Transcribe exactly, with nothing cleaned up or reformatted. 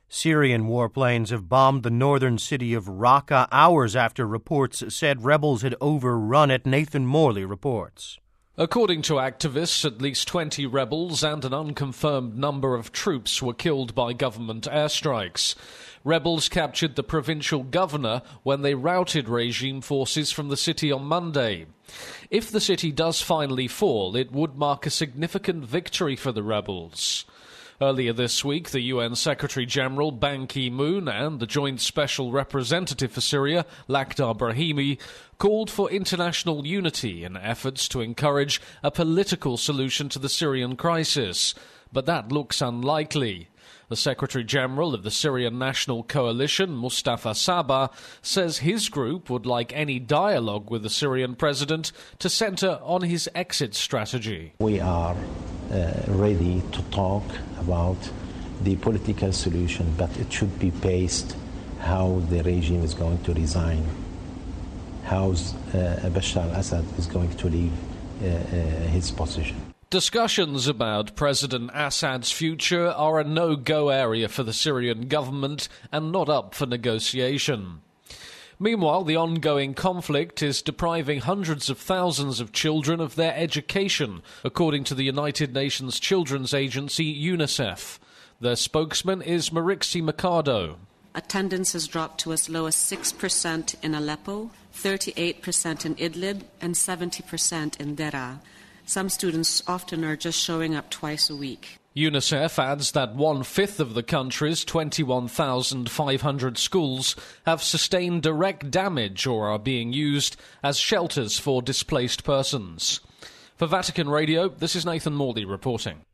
Syrian warplanes have bombed the northern city of Raqqa hours after reports said rebels had overrun it. Nathan Morley reports. According to activists, at least twenty rebels and an unconfirmed number of troops were killed by government airstrikes. Rebels captured the provincial governor when they routed regime forces from the city on Monday. If the city does finally fall, it would mark a significant victory for the rebels. Earlier this week, the U N Secretary-General Ban Ki-moon and the Joint Special Representative for Syria, Lakhdar Brahimi, called for international unity in efforts to encourage a political solution to the Syrian crisis. But that looks unlikely. The Secretary-General of the Syrian National Coalition, Mustafa Sabah, says his group would like any dialogue with the Syrian president to centre on his exit strategy. We are uh, ready to talk about the political solution, but it should be based how the regime is going to resign, how uh, Bashar al-Assad is going to leave uh, uh, his position. Discussions about President Assad's future are a no-go area for the Syrian government and not up for negotiation. Meanwhile, the ongoing conflict is depriving hundreds of thousands of children of their education, according to the United Nations Children's Agency, UNICEF. Their spokesman is Marixie Mercado. Attendance has dropped to as low as six percent in Aleppo, thirty-eight percent in Idlib, and seventy percent in Deraa. Some students often are just showing up twice a week. UNICEF adds that one-fifth of the country's twenty-one thousand five hundred schools have sustained direct damage or are being used as shelters for displaced persons. For Vatican Radio, this is Nathan Morley reporting.